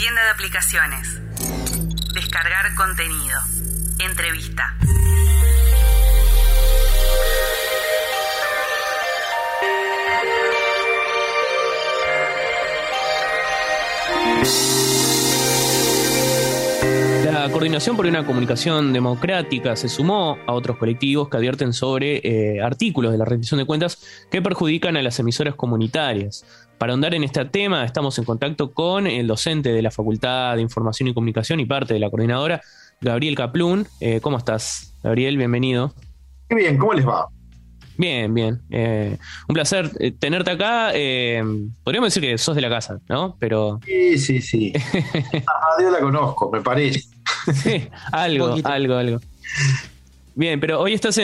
Tienda de aplicaciones. Descargar contenido. Entrevista. La Coordinación por una Comunicación Democrática se sumó a otros colectivos que advierten sobre artículos de la rendición de cuentas que perjudican a las emisoras comunitarias. Para ahondar en este tema, estamos en contacto con el docente de la Facultad de Información y Comunicación y parte de la coordinadora, Gabriel Kaplun. ¿Cómo estás, Gabriel? Bienvenido. Muy bien, ¿cómo les va? Bien, bien. Un placer tenerte acá. Podríamos decir que sos de la casa, ¿no? Pero Sí. A Dios la conozco, me parece. Sí, algo. Bien, pero hoy estás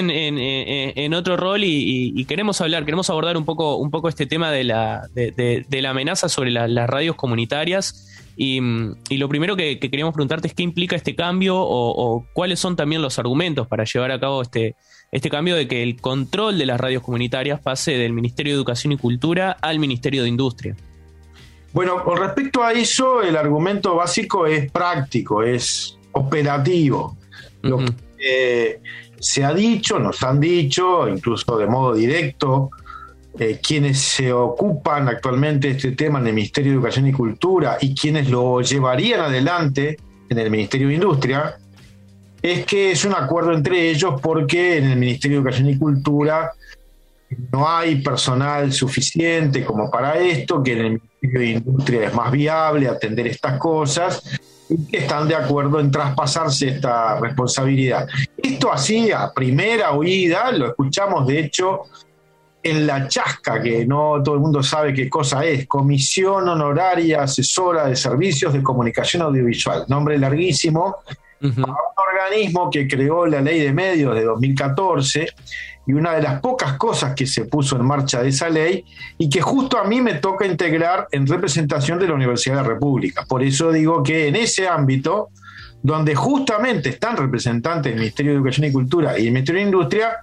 en otro rol y queremos abordar un poco este tema de la amenaza sobre las radios comunitarias y lo primero que queríamos preguntarte es qué implica este cambio o cuáles son también los argumentos para llevar a cabo este cambio de que el control de las radios comunitarias pase del Ministerio de Educación y Cultura al Ministerio de Industria. Bueno, con respecto a eso, el argumento básico es práctico, es operativo. Lo que se ha dicho, nos han dicho, incluso de modo directo, quienes se ocupan actualmente de este tema en el Ministerio de Educación y Cultura y quienes lo llevarían adelante en el Ministerio de Industria, es que es un acuerdo entre ellos porque en el Ministerio de Educación y Cultura no hay personal suficiente como para esto, que en el Ministerio de Industria es más viable atender estas cosas y que están de acuerdo en traspasarse esta responsabilidad. Esto así, a primera oída, lo escuchamos de hecho en la chasca, que no todo el mundo sabe qué cosa es, Comisión Honoraria Asesora de Servicios de Comunicación Audiovisual, nombre larguísimo, un organismo que creó la Ley de Medios de 2014 y una de las pocas cosas que se puso en marcha de esa ley y que justo a mí me toca integrar en representación de la Universidad de la República. Por eso digo que en ese ámbito, donde justamente están representantes del Ministerio de Educación y Cultura y el Ministerio de Industria,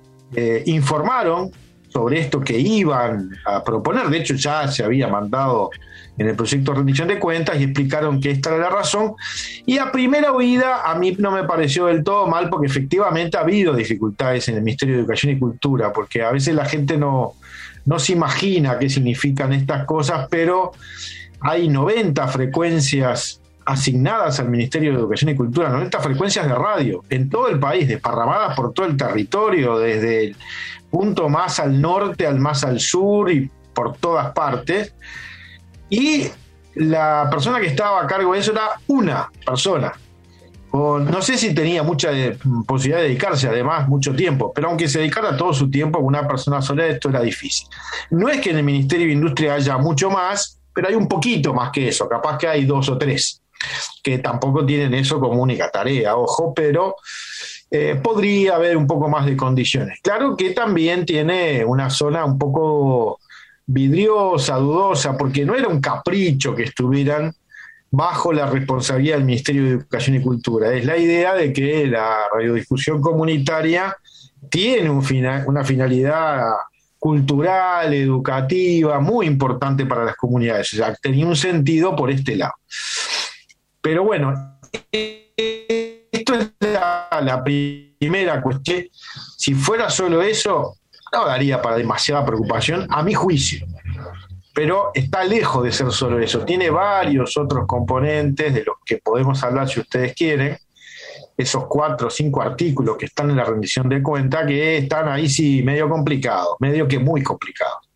informaron sobre esto que iban a proponer. De hecho, ya se había mandado en el proyecto de rendición de cuentas y explicaron que esta era la razón. Y a primera oída a mí no me pareció del todo mal porque efectivamente ha habido dificultades en el Ministerio de Educación y Cultura, porque a veces la gente no se imagina qué significan estas cosas, pero hay 90 frecuencias asignadas al Ministerio de Educación y Cultura, 90 frecuencias de radio en todo el país, desparramadas por todo el territorio, desde el punto más al norte al más al sur y por todas partes. Y la persona que estaba a cargo de eso era una persona. No sé si tenía mucha posibilidad de dedicarse, además, mucho tiempo, pero aunque se dedicara todo su tiempo a una persona sola, esto era difícil. No es que en el Ministerio de Industria haya mucho más, pero hay un poquito más que eso, capaz que hay 2 o 3, que tampoco tienen eso como única tarea, ojo, pero podría haber un poco más de condiciones. Claro que también tiene una zona un poco vidriosa, dudosa, porque no era un capricho que estuvieran bajo la responsabilidad del Ministerio de Educación y Cultura. Es la idea de que la radiodifusión comunitaria tiene una finalidad cultural, educativa, muy importante para las comunidades. O sea, tenía un sentido por este lado. Pero bueno, esto es la primera cuestión. Si fuera solo eso, no daría para demasiada preocupación, a mi juicio. Pero está lejos de ser solo eso. Tiene varios otros componentes de los que podemos hablar si ustedes quieren. Esos 4 o 5 artículos que están en la rendición de cuenta, que están ahí sí medio complicados, medio que muy complicados.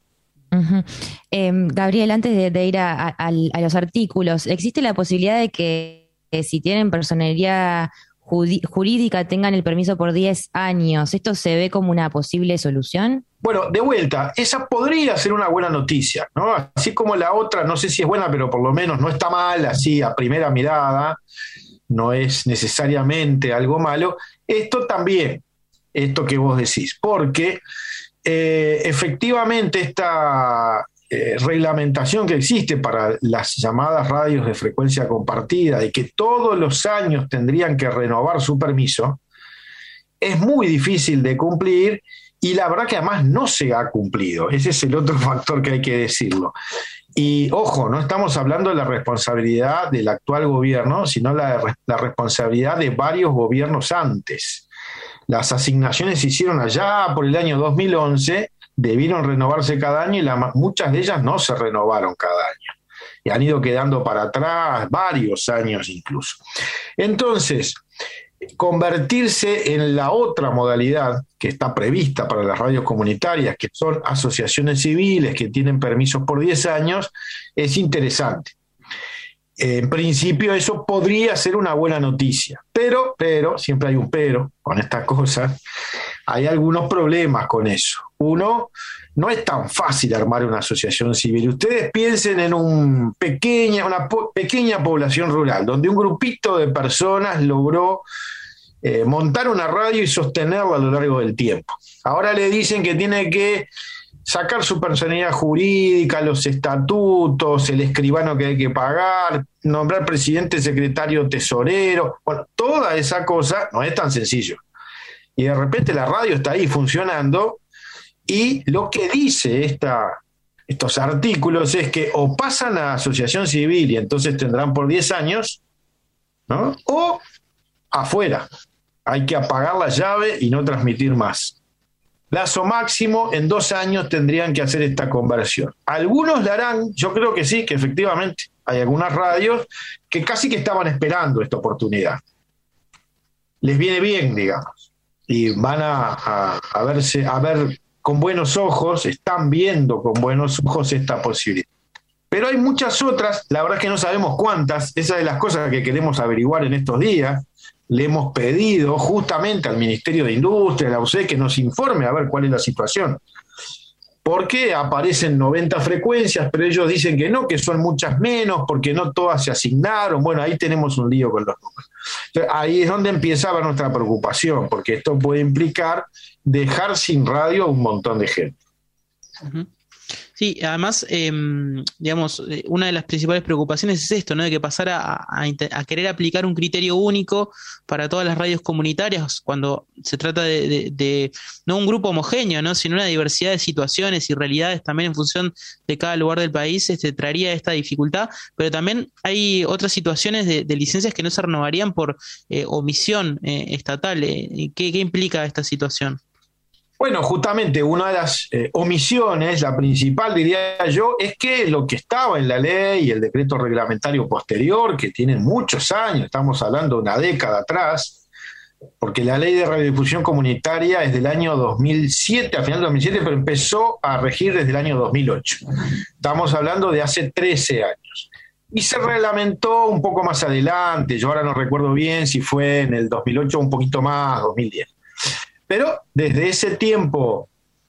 Gabriel, antes de ir a los artículos, ¿existe la posibilidad de que si tienen personería jurídica tengan el permiso por 10 años? ¿Esto se ve como una posible solución? Bueno, de vuelta, esa podría ser una buena noticia, ¿no? Así como la otra, no sé si es buena, pero por lo menos no está mal, así a primera mirada, no es necesariamente algo malo. Esto también, esto que vos decís, porque efectivamente esta reglamentación que existe para las llamadas radios de frecuencia compartida, de que todos los años tendrían que renovar su permiso, es muy difícil de cumplir y la verdad que además no se ha cumplido. Ese es el otro factor que hay que decirlo. Y ojo, no estamos hablando de la responsabilidad del actual gobierno, sino la responsabilidad de varios gobiernos antes. Las asignaciones se hicieron allá por el año 2011, debieron renovarse cada año y muchas de ellas no se renovaron cada año. Y han ido quedando para atrás varios años incluso. Entonces, convertirse en la otra modalidad que está prevista para las radios comunitarias, que son asociaciones civiles que tienen permisos por 10 años, es interesante. En principio eso podría ser una buena noticia, pero, siempre hay un pero con estas cosas, hay algunos problemas con eso. Uno, no es tan fácil armar una asociación civil. Ustedes piensen en una pequeña población rural, donde un grupito de personas logró montar una radio y sostenerla a lo largo del tiempo. Ahora le dicen que tiene que sacar su personalidad jurídica, los estatutos, el escribano que hay que pagar, nombrar presidente, secretario, tesorero. Bueno, toda esa cosa no es tan sencillo. Y de repente la radio está ahí funcionando y lo que dice estos artículos es que o pasan a asociación civil y entonces tendrán por 10 años, ¿no? O afuera. Hay que apagar la llave y no transmitir más. Plazo máximo, en 2 años tendrían que hacer esta conversión. Algunos la harán, yo creo que sí, que efectivamente hay algunas radios que casi que estaban esperando esta oportunidad. Les viene bien, digamos, y van a ver con buenos ojos, están viendo con buenos ojos esta posibilidad. Pero hay muchas otras, la verdad es que no sabemos cuántas, esa es de las cosas que queremos averiguar en estos días. Le hemos pedido justamente al Ministerio de Industria, a la UCE, que nos informe a ver cuál es la situación. Porque aparecen 90 frecuencias, pero ellos dicen que no, que son muchas menos, porque no todas se asignaron. Bueno, ahí tenemos un lío con los números. Entonces, ahí es donde empieza a ver nuestra preocupación, porque esto puede implicar dejar sin radio a un montón de gente. Uh-huh. Sí, además, digamos, una de las principales preocupaciones es esto, ¿no? De que pasar a querer aplicar un criterio único para todas las radios comunitarias cuando se trata de no un grupo homogéneo, ¿no? Sino una diversidad de situaciones y realidades también en función de cada lugar del país, traería esta dificultad, pero también hay otras situaciones de licencias que no se renovarían por omisión estatal. ¿Qué implica esta situación? Bueno, justamente una de las omisiones, la principal diría yo, es que lo que estaba en la ley y el decreto reglamentario posterior, que tienen muchos años, estamos hablando de una década atrás, porque la ley de radiodifusión comunitaria es del año 2007, a final de 2007, pero empezó a regir desde el año 2008. Estamos hablando de hace 13 años. Y se reglamentó un poco más adelante, yo ahora no recuerdo bien si fue en el 2008 o un poquito más, 2010. Pero desde ese tiempo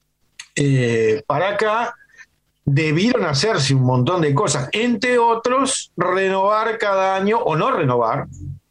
para acá debieron hacerse un montón de cosas, entre otros renovar cada año o no renovar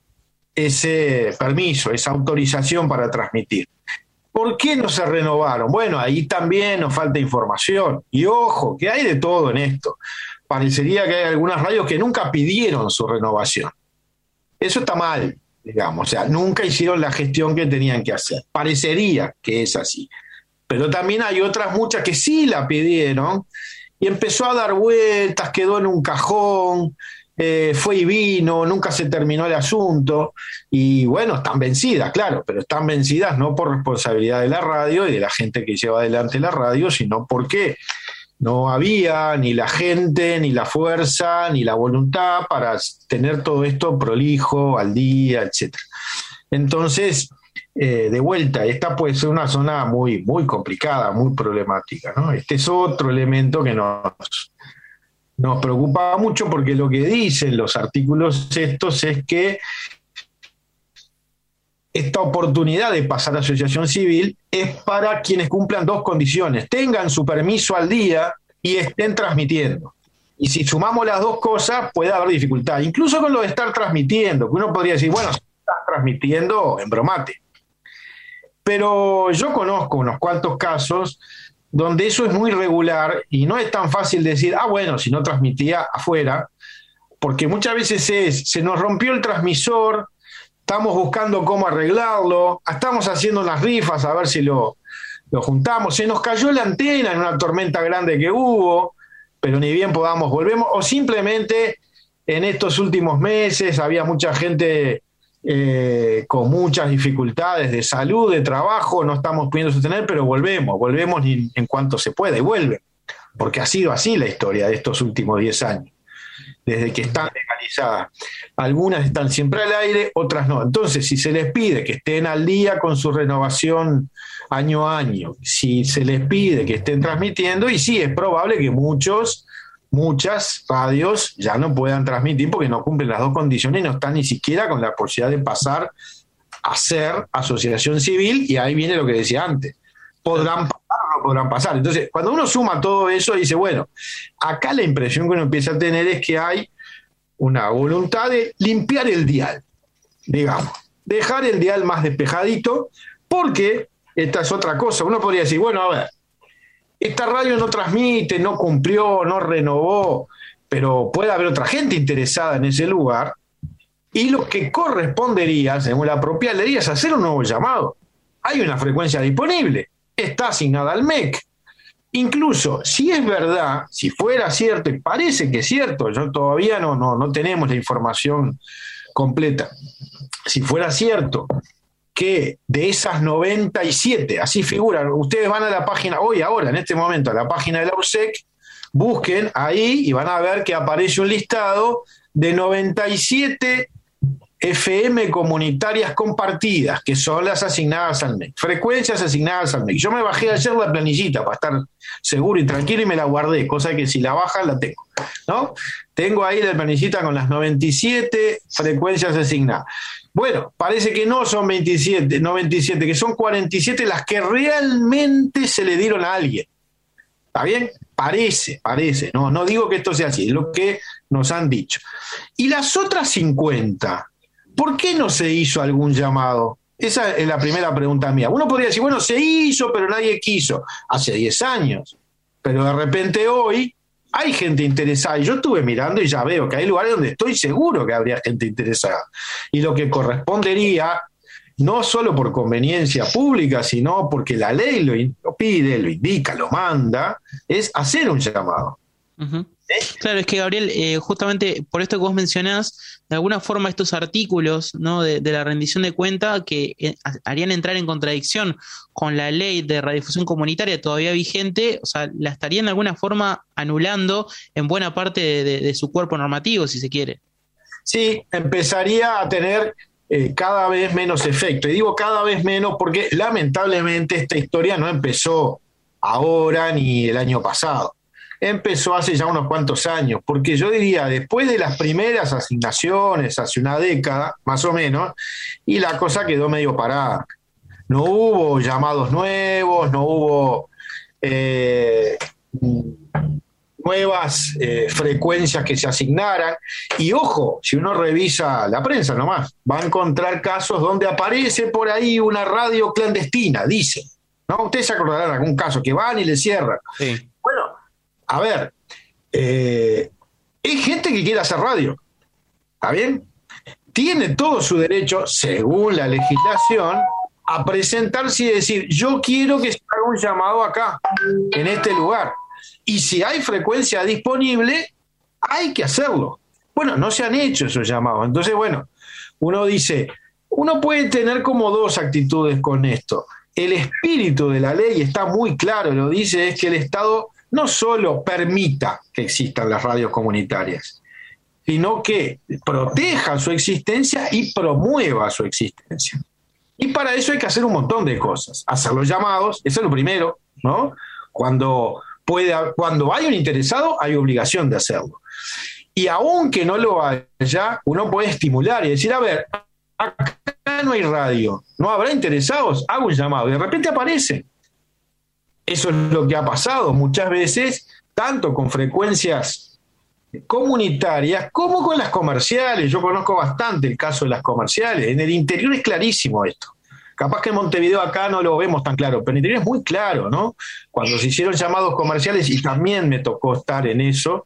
ese permiso, esa autorización para transmitir. ¿Por qué no se renovaron? Bueno, ahí también nos falta información. Y ojo, que hay de todo en esto. Parecería que hay algunas radios que nunca pidieron su renovación. Eso está mal. Digamos, o sea, nunca hicieron la gestión que tenían que hacer. Parecería que es así. Pero también hay otras muchas que sí la pidieron y empezó a dar vueltas, quedó en un cajón, fue y vino, nunca se terminó el asunto. Y bueno, están vencidas, claro, pero están vencidas no por responsabilidad de la radio y de la gente que lleva adelante la radio, sino porque no había ni la gente, ni la fuerza, ni la voluntad para tener todo esto prolijo, al día, etc. Entonces, de vuelta, esta puede ser una zona muy, muy complicada, muy problemática, ¿no? Este es otro elemento que nos preocupa mucho porque lo que dicen los artículos estos es que esta oportunidad de pasar a asociación civil es para quienes cumplan 2 condiciones, tengan su permiso al día y estén transmitiendo. Y si sumamos las 2 cosas, puede haber dificultad. Incluso con lo de estar transmitiendo, que uno podría decir, bueno, si estás transmitiendo, embromate. Pero yo conozco unos cuantos casos donde eso es muy regular y no es tan fácil decir, bueno, si no transmitía afuera, porque muchas veces se nos rompió el transmisor, estamos buscando cómo arreglarlo, estamos haciendo unas rifas a ver si lo juntamos, se nos cayó la antena en una tormenta grande que hubo, pero ni bien podamos volvemos, o simplemente en estos últimos meses había mucha gente con muchas dificultades de salud, de trabajo, no estamos pudiendo sostener, pero volvemos en cuanto se pueda y vuelven, porque ha sido así la historia de estos últimos 10 años, desde que están legalizadas. Algunas están siempre al aire, otras no. Entonces, si se les pide que estén al día con su renovación año a año, si se les pide que estén transmitiendo, y sí, es probable que muchas radios ya no puedan transmitir porque no cumplen las dos condiciones y no están ni siquiera con la posibilidad de pasar a ser asociación civil, y ahí viene lo que decía antes. ¿Podrán pasar o no podrán pasar? Entonces, cuando uno suma todo eso, dice, bueno, acá la impresión que uno empieza a tener es que hay una voluntad de limpiar el dial, digamos, dejar el dial más despejadito, porque esta es otra cosa. Uno podría decir, bueno, a ver, esta radio no transmite, no cumplió, no renovó, pero puede haber otra gente interesada en ese lugar, y lo que correspondería, según la propia ley, es hacer un nuevo llamado. Hay una frecuencia disponible, está asignada al MEC. Incluso, si es verdad, si fuera cierto, y parece que es cierto, yo todavía no tenemos la información completa, si fuera cierto que de esas 97, así figuran, ustedes van a la página, ahora, en este momento, a la página de la URSEC, busquen ahí y van a ver que aparece un listado de 97 FM comunitarias compartidas, que son las asignadas al MEC, frecuencias asignadas al MEC. Yo me bajé ayer la planillita para estar seguro y tranquilo y me la guardé, cosa que si la bajan la tengo, ¿no? Tengo ahí la planillita con las 97 frecuencias asignadas. Bueno, parece que no son 97, que son 47 las que realmente se le dieron a alguien. ¿Está bien? Parece, no digo que esto sea así, es lo que nos han dicho. Y las otras 50, ¿por qué no se hizo algún llamado? Esa es la primera pregunta mía. Uno podría decir, bueno, se hizo, pero nadie quiso. Hace 10 años. Pero de repente hoy hay gente interesada. Y yo estuve mirando y ya veo que hay lugares donde estoy seguro que habría gente interesada. Y lo que correspondería, no solo por conveniencia pública, sino porque la ley lo pide, lo indica, lo manda, es hacer un llamado. Uh-huh. Claro, es que Gabriel, justamente por esto que vos mencionás, de alguna forma estos artículos, ¿no?, de la rendición de cuenta que harían entrar en contradicción con la ley de radiodifusión comunitaria todavía vigente, o sea, la estarían de alguna forma anulando en buena parte de su cuerpo normativo, si se quiere. Sí, empezaría a tener cada vez menos efecto. Y digo cada vez menos porque lamentablemente esta historia no empezó ahora ni el año pasado. Empezó hace ya unos cuantos años, porque yo diría, después de las primeras asignaciones, hace una década, más o menos, y la cosa quedó medio parada. No hubo llamados nuevos, no hubo nuevas frecuencias que se asignaran. Y ojo, si uno revisa la prensa nomás, va a encontrar casos donde aparece por ahí una radio clandestina, dicen, ¿no? Ustedes se acordarán de algún caso que van y le cierran. Sí. Bueno, a ver, es gente que quiere hacer radio, ¿está bien? Tiene todo su derecho, según la legislación, a presentarse y decir, yo quiero que se haga un llamado acá, en este lugar. Y si hay frecuencia disponible, hay que hacerlo. Bueno, no se han hecho esos llamados. Entonces, bueno, uno dice, uno puede tener como dos actitudes con esto. El espíritu de la ley está muy claro, lo dice, es que el Estado no solo permita que existan las radios comunitarias, sino que proteja su existencia y promueva su existencia. Y para eso hay que hacer un montón de cosas. Hacer los llamados, eso es lo primero, ¿no? Cuando hay un interesado, hay obligación de hacerlo. Y aunque no lo haya, uno puede estimular y decir, a ver, acá no hay radio, ¿no habrá interesados? Hago un llamado. Y de repente aparece. Eso es lo que ha pasado muchas veces, tanto con frecuencias comunitarias como con las comerciales. Yo conozco bastante el caso de las comerciales. En el interior es clarísimo esto. Capaz que en Montevideo acá no lo vemos tan claro, pero en el interior es muy claro, ¿no? Cuando se hicieron llamados comerciales, y también me tocó estar en eso,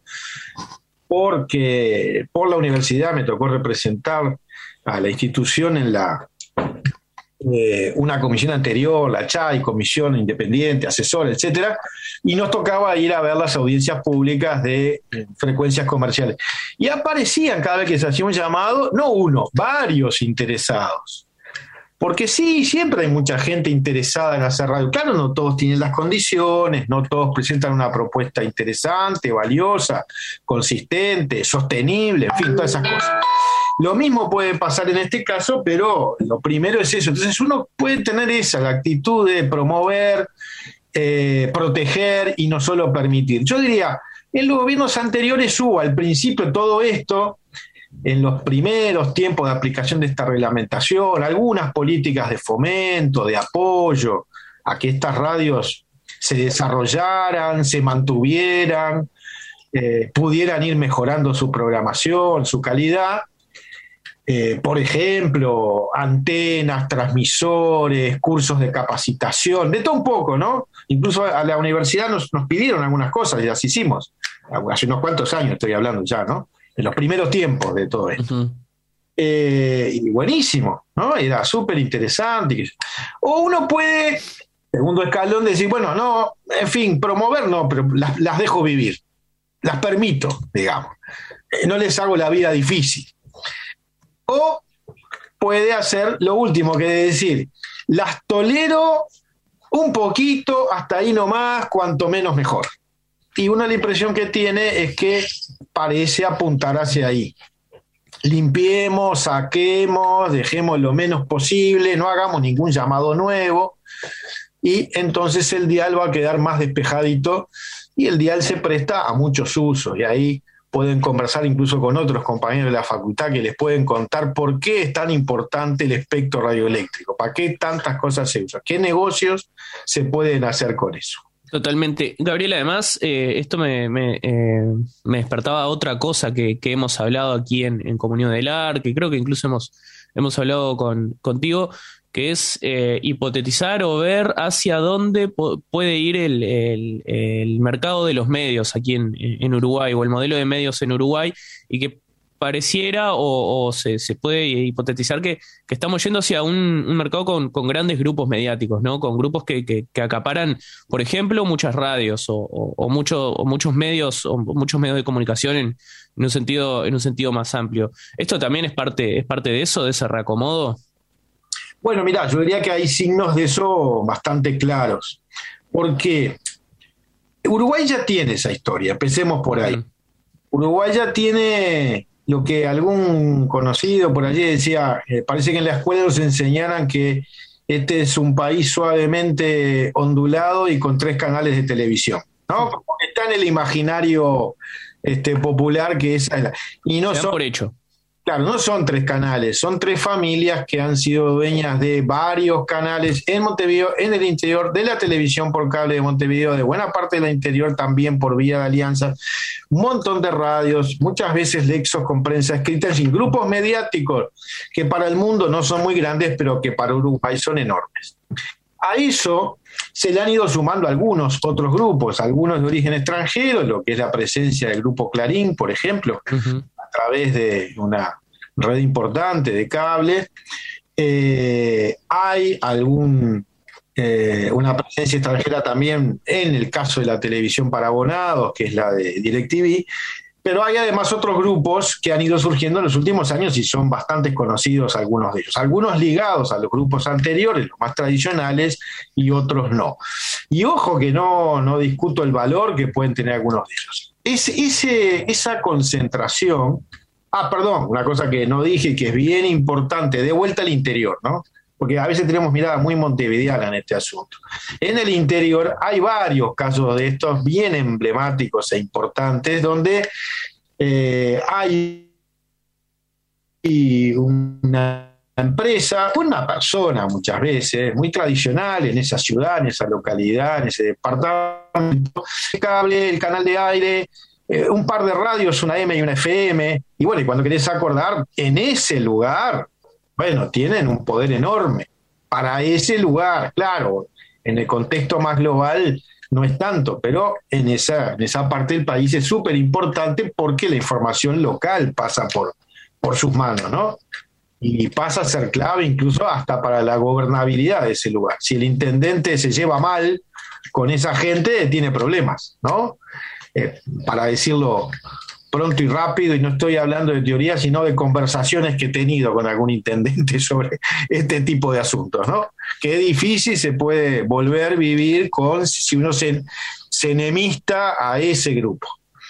porque por la universidad me tocó representar a la institución en una comisión anterior, la CHAI, comisión independiente, asesora, etcétera, y nos tocaba ir a ver las audiencias públicas de frecuencias comerciales. Y aparecían cada vez que se hacía un llamado, no uno, varios interesados. Porque sí, siempre hay mucha gente interesada en hacer radio. Claro, no todos tienen las condiciones, no todos presentan una propuesta interesante, valiosa, consistente, sostenible, en fin, todas esas cosas. Lo mismo puede pasar en este caso, pero lo primero es eso. Entonces uno puede tener la actitud de promover, proteger y no solo permitir. Yo diría, en los gobiernos anteriores hubo al principio todo esto, en los primeros tiempos de aplicación de esta reglamentación, algunas políticas de fomento, de apoyo a que estas radios se desarrollaran, se mantuvieran, pudieran ir mejorando su programación, su calidad. Por ejemplo, antenas, transmisores, cursos de capacitación, de todo un poco, ¿no? Incluso a la universidad nos pidieron algunas cosas y las hicimos. Hace unos cuantos años estoy hablando ya, ¿no? En los primeros tiempos de todo esto. Uh-huh. Y buenísimo, ¿no? Era súper interesante. O uno puede, segundo escalón, decir, bueno, no, en fin, promover no, pero las dejo vivir. Las permito, digamos. No les hago la vida difícil. O puede hacer lo último, que es decir, las tolero un poquito, hasta ahí nomás, cuanto menos mejor. Y una la impresión que tiene es que parece apuntar hacia ahí. Limpiemos, saquemos, dejemos lo menos posible, no hagamos ningún llamado nuevo, y entonces el dial va a quedar más despejadito, y el dial se presta a muchos usos, y ahí pueden conversar incluso con otros compañeros de la facultad que les pueden contar por qué es tan importante el espectro radioeléctrico, para qué tantas cosas se usan, qué negocios se pueden hacer con eso. Totalmente. Gabriel, además, esto me despertaba otra cosa que hemos hablado aquí en Comunión del AR, que creo que incluso hemos hablado contigo, que es hipotetizar o ver hacia dónde puede ir el mercado de los medios aquí en Uruguay, o el modelo de medios en Uruguay, y que pareciera o se puede hipotetizar que estamos yendo hacia un mercado con grandes grupos mediáticos, ¿no? Con grupos que acaparan, por ejemplo, muchas radios o muchos medios de comunicación en un sentido más amplio. ¿Esto también es parte de eso, de ese reacomodo? Bueno, mirá, yo diría que hay signos de eso bastante claros, porque Uruguay ya tiene esa historia, empecemos por ahí. Uruguay ya tiene lo que algún conocido por allí decía, parece que en la escuela nos enseñaran que este es un país suavemente ondulado y con 3 canales de televisión, ¿no? Como que está en el imaginario popular que esa es y no son, por hecho. Claro, no son 3 canales, son 3 familias que han sido dueñas de varios canales en Montevideo, en el interior, de la televisión por cable de Montevideo, de buena parte del interior también por vía de alianzas, un montón de radios, muchas veces nexos con prensa escrita, sin grupos mediáticos que para el mundo no son muy grandes, pero que para Uruguay son enormes. A eso se le han ido sumando algunos otros grupos, algunos de origen extranjero, lo que es la presencia del grupo Clarín, por ejemplo, a través de una red importante de cable. Hay una presencia extranjera también en el caso de la televisión para abonados, que es la de DirecTV, pero hay además otros grupos que han ido surgiendo en los últimos años y son bastante conocidos algunos de ellos, algunos ligados a los grupos anteriores, los más tradicionales, y otros no. Y ojo que no discuto el valor que pueden tener algunos de ellos. Esa concentración, una cosa que no dije y que es bien importante, de vuelta al interior, ¿no? Porque a veces tenemos mirada muy montevideana en este asunto. En el interior hay varios casos de estos bien emblemáticos e importantes, donde hay una empresa, una persona muchas veces, muy tradicional en esa ciudad, en esa localidad, en ese departamento, el cable, el canal de aire, un par de radios, una M y una FM, y bueno, y cuando querés acordar, en ese lugar, bueno, tienen un poder enorme. Para ese lugar, claro, en el contexto más global no es tanto, pero en esa parte del país es súper importante porque la información local pasa por sus manos, ¿no? y pasa a ser clave incluso hasta para la gobernabilidad de ese lugar. Si el intendente se lleva mal con esa gente, tiene problemas, ¿no? Para decirlo pronto y rápido, y no estoy hablando de teoría, sino de conversaciones que he tenido con algún intendente sobre este tipo de asuntos, ¿no? Qué difícil se puede volver a vivir si uno se enemista a ese grupo.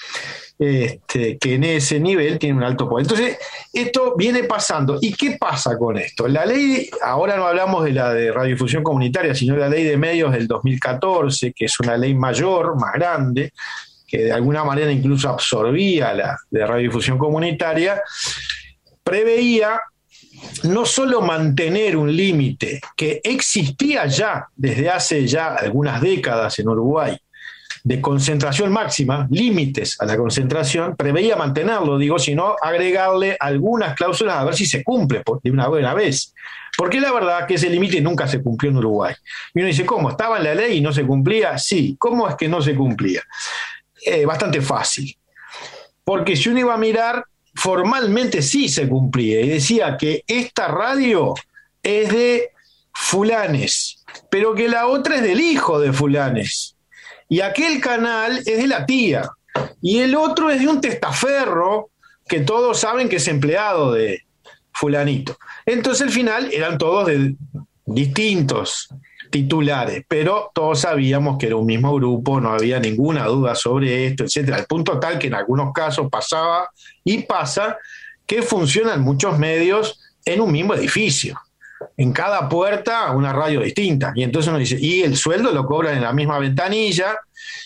Que en ese nivel tiene un alto poder. Entonces, esto viene pasando. ¿Y qué pasa con esto? La ley, ahora no hablamos de la de radiodifusión comunitaria, sino de la ley de medios del 2014, que es una ley mayor, más grande, que de alguna manera incluso absorbía la de radiodifusión comunitaria, preveía no solo mantener un límite que existía ya desde hace ya algunas décadas en Uruguay, de concentración máxima, límites a la concentración, preveía mantenerlo, sino agregarle algunas cláusulas a ver si se cumple de una buena vez. Porque la verdad que ese límite nunca se cumplió en Uruguay. Y uno dice, ¿cómo? ¿Estaba en la ley y no se cumplía? Sí. ¿Cómo es que no se cumplía? Bastante fácil. Porque si uno iba a mirar, formalmente sí se cumplía. Y decía que esta radio es de fulanes, pero que la otra es del hijo de fulanes. Y aquel canal es de la tía. Y el otro es de un testaferro que todos saben que es empleado de fulanito. Entonces al final eran todos de distintos titulares, pero todos sabíamos que era un mismo grupo, no había ninguna duda sobre esto, etcétera. Al punto tal que en algunos casos pasaba y pasa que funcionan muchos medios en un mismo edificio. En cada puerta una radio distinta. Y entonces uno dice, y el sueldo lo cobran en la misma ventanilla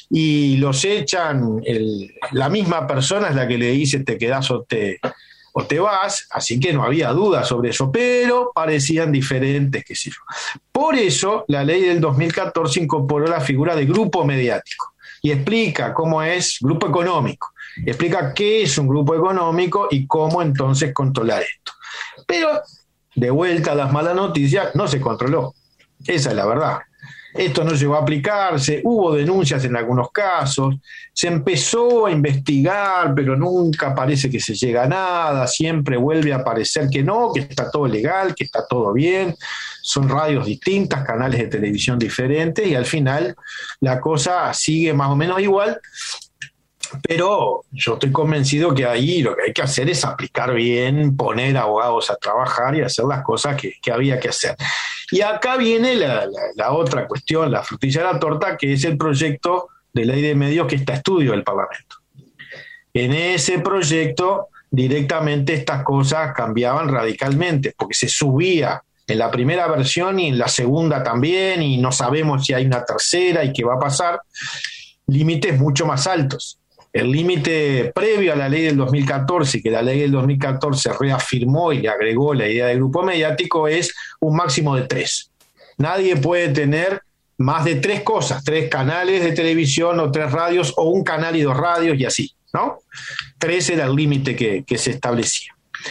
y los echan, la misma persona es la que le dice te quedás o te vas, así que no había duda sobre eso, pero parecían diferentes, qué sé yo. Por eso la ley del 2014 incorporó la figura de grupo mediático y explica cómo es grupo económico, explica qué es un grupo económico y cómo entonces controlar esto. Pero de vuelta a las malas noticias, no se controló. Esa es la verdad. Esto no llegó a aplicarse, hubo denuncias en algunos casos, se empezó a investigar, pero nunca parece que se llega a nada, siempre vuelve a parecer que no, que está todo legal, que está todo bien, son radios distintas, canales de televisión diferentes, y al final la cosa sigue más o menos igual. Pero yo estoy convencido que ahí lo que hay que hacer es aplicar bien, poner abogados a trabajar y hacer las cosas que había que hacer. Y acá viene la otra cuestión, la frutilla de la torta, que es el proyecto de ley de medios que está a estudio del Parlamento. En ese proyecto directamente estas cosas cambiaban radicalmente, porque se subía en la primera versión y en la segunda también, y no sabemos si hay una tercera y qué va a pasar, límites mucho más altos. El límite previo a la ley del 2014, que la ley del 2014 reafirmó y le agregó la idea del grupo mediático, es un máximo de 3. Nadie puede tener más de 3 cosas, 3 canales de televisión o 3 radios, o un canal y 2 radios y así, ¿no? 3 era el límite que se establecía.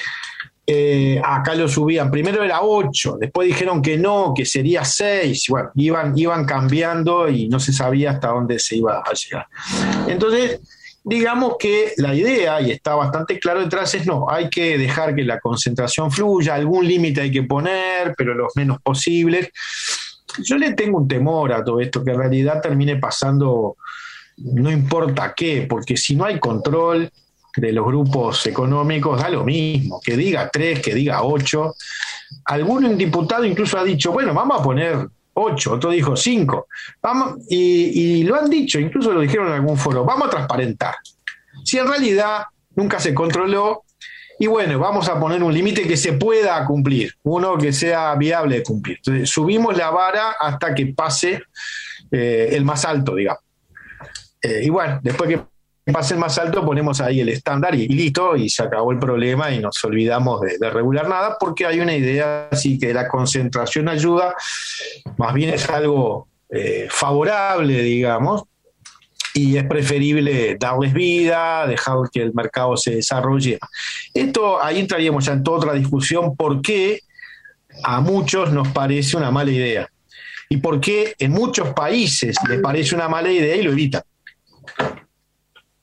Acá lo subían, primero era 8, después dijeron que no, que sería 6, bueno, iban cambiando y no se sabía hasta dónde se iba a llegar. Entonces, digamos que la idea, y está bastante claro detrás, es no, hay que dejar que la concentración fluya, algún límite hay que poner, pero los menos posibles. Yo le tengo un temor a todo esto, que en realidad termine pasando no importa qué, porque si no hay control de los grupos económicos, da lo mismo, que diga 3, que diga 8. Algún diputado incluso ha dicho, bueno, vamos a poner 8, otro dijo 5. Y lo han dicho, incluso lo dijeron en algún foro, vamos a transparentar. Si en realidad nunca se controló, y bueno, vamos a poner un límite que se pueda cumplir, uno que sea viable de cumplir. Entonces, subimos la vara hasta que pase el más alto, digamos. Y bueno, después que pase el más alto, ponemos ahí el estándar y listo, y se acabó el problema y nos olvidamos de regular nada, porque hay una idea así que la concentración ayuda, más bien es algo favorable, digamos, y es preferible darles vida, dejar que el mercado se desarrolle. Esto, ahí entraríamos ya en toda otra discusión, por qué a muchos nos parece una mala idea, y por qué en muchos países les parece una mala idea y lo evitan.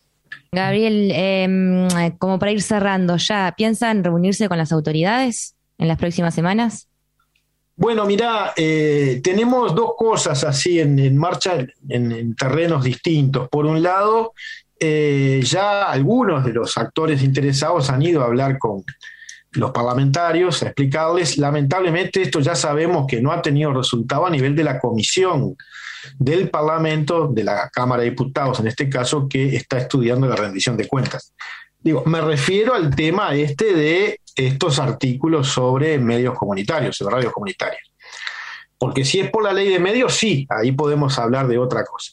Gabriel, como para ir cerrando ya, ¿piensan reunirse con las autoridades? en las próximas semanas? Bueno, mirá, tenemos dos cosas así en marcha en terrenos distintos. Por un lado, ya algunos de los actores interesados han ido a hablar con los parlamentarios, a explicarles. Lamentablemente esto ya sabemos que no ha tenido resultado a nivel de la comisión del Parlamento, de la Cámara de Diputados en este caso, que está estudiando la rendición de cuentas. Me refiero al tema de estos artículos sobre medios comunitarios, sobre radios comunitarias. Porque si es por la ley de medios, sí, ahí podemos hablar de otra cosa.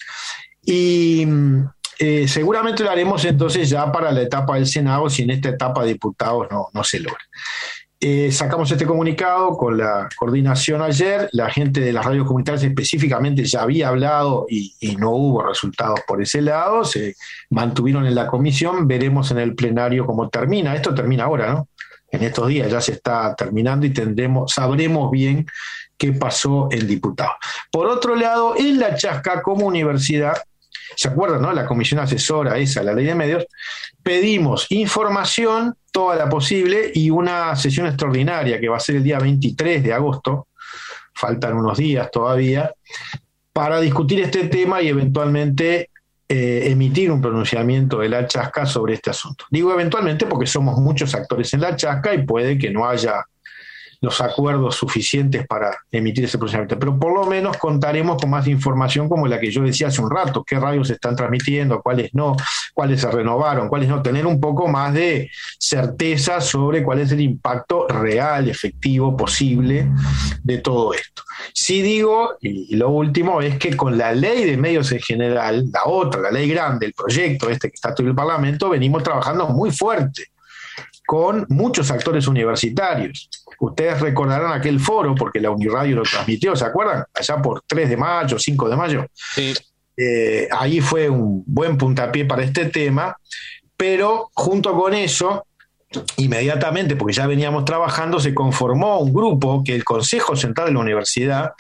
Y seguramente lo haremos entonces ya para la etapa del Senado, si en esta etapa de diputados no se logra. Sacamos este comunicado con la coordinación ayer, la gente de las radios comunitarias específicamente ya había hablado y no hubo resultados por ese lado, se mantuvieron en la comisión, veremos en el plenario cómo termina. Esto termina ahora, ¿no? En estos días ya se está terminando y sabremos bien qué pasó en diputados. Por otro lado, en la Chasca como universidad, ¿se acuerdan, no? La comisión asesora esa, la ley de medios, pedimos información, toda la posible, y una sesión extraordinaria que va a ser el día 23 de agosto, faltan unos días todavía, para discutir este tema y eventualmente emitir un pronunciamiento de la Chasca sobre este asunto. Digo eventualmente porque somos muchos actores en la Chasca y puede que no haya los acuerdos suficientes para emitir ese pronunciamiento, pero por lo menos contaremos con más información como la que yo decía hace un rato, qué radios se están transmitiendo, cuáles no, cuáles se renovaron, cuáles no, tener un poco más de certeza sobre cuál es el impacto real, efectivo, posible de todo esto. Sí digo, y lo último, es que con la ley de medios en general, la ley grande, el proyecto que está todo el Parlamento, venimos trabajando muy fuerte con muchos actores universitarios. Ustedes recordarán aquel foro, porque la Uniradio lo transmitió, ¿se acuerdan? Allá por 3 de mayo, 5 de mayo. Sí. Ahí fue un buen puntapié para este tema, pero junto con eso, inmediatamente, porque ya veníamos trabajando, se conformó un grupo que el Consejo Central de la Universidad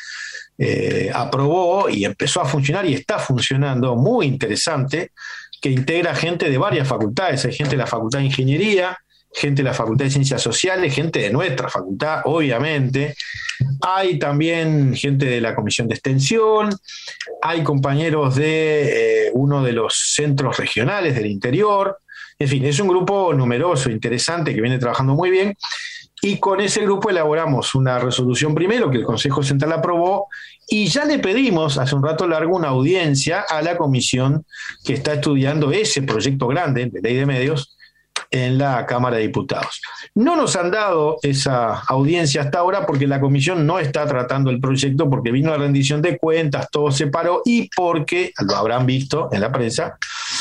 aprobó y empezó a funcionar y está funcionando, muy interesante, que integra gente de varias facultades. Hay gente de la Facultad de Ingeniería, gente de la Facultad de Ciencias Sociales, gente de nuestra facultad, obviamente. Hay también gente de la Comisión de Extensión, hay compañeros de uno de los centros regionales del interior. En fin, es un grupo numeroso, interesante, que viene trabajando muy bien. Y con ese grupo elaboramos una resolución primero que el Consejo Central aprobó y ya le pedimos hace un rato largo una audiencia a la comisión que está estudiando ese proyecto grande de ley de medios en la Cámara de Diputados. No nos han dado esa audiencia hasta ahora porque la comisión no está tratando el proyecto, porque vino la rendición de cuentas, todo se paró y porque, lo habrán visto en la prensa,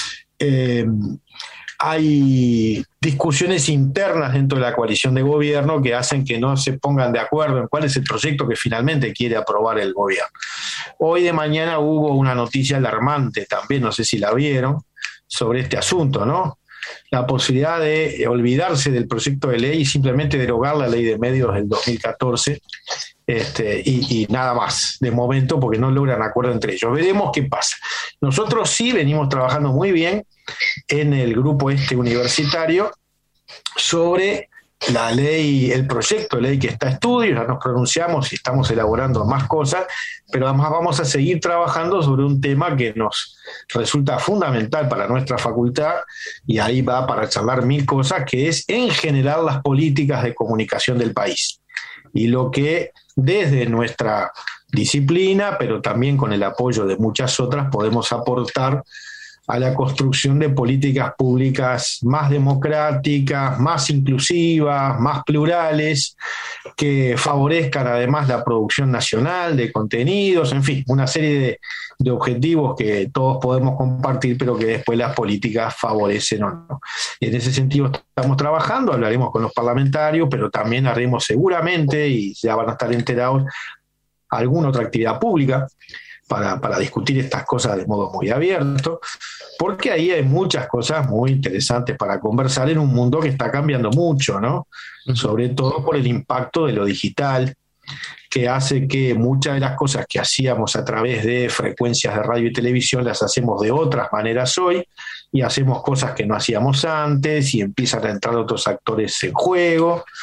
hay discusiones internas dentro de la coalición de gobierno que hacen que no se pongan de acuerdo en cuál es el proyecto que finalmente quiere aprobar el gobierno. Hoy de mañana hubo una noticia alarmante también, no sé si la vieron, sobre este asunto, ¿no? La posibilidad de olvidarse del proyecto de ley y simplemente derogar la ley de medios del 2014 y nada más, de momento, porque no logran acuerdo entre ellos. Veremos qué pasa. Nosotros sí venimos trabajando muy bien en el grupo universitario sobre la ley, el proyecto de ley que está a estudio, ya nos pronunciamos y estamos elaborando más cosas, pero además vamos a seguir trabajando sobre un tema que nos resulta fundamental para nuestra facultad, y ahí va para charlar mil cosas, que es en general las políticas de comunicación del país. Y lo que desde nuestra disciplina, pero también con el apoyo de muchas otras, podemos aportar a la construcción de políticas públicas más democráticas, más inclusivas, más plurales, que favorezcan además la producción nacional de contenidos, en fin, una serie de objetivos que todos podemos compartir, pero que después las políticas favorecen o no. Y en ese sentido estamos trabajando, hablaremos con los parlamentarios, pero también haremos seguramente, y ya van a estar enterados, alguna otra actividad pública para discutir estas cosas de modo muy abierto, porque ahí hay muchas cosas muy interesantes para conversar en un mundo que está cambiando mucho, ¿no? Sobre todo por el impacto de lo digital, que hace que muchas de las cosas que hacíamos a través de frecuencias de radio y televisión las hacemos de otras maneras hoy, y hacemos cosas que no hacíamos antes, y empiezan a entrar otros actores en juego.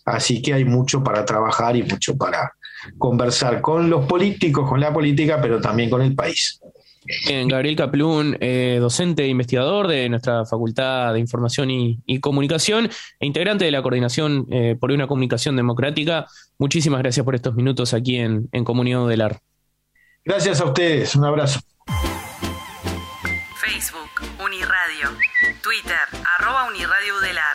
Así que hay mucho para trabajar y mucho para conversar con los políticos, con la política, pero también con el país. Bien, Gabriel Kaplun, docente e investigador de nuestra Facultad de Información y Comunicación e integrante de la Coordinación por una Comunicación Democrática. Muchísimas gracias por estos minutos aquí en Comunidad Udelar. Gracias a ustedes, un abrazo. Facebook, Uniradio. Twitter, @Uniradio Udelar.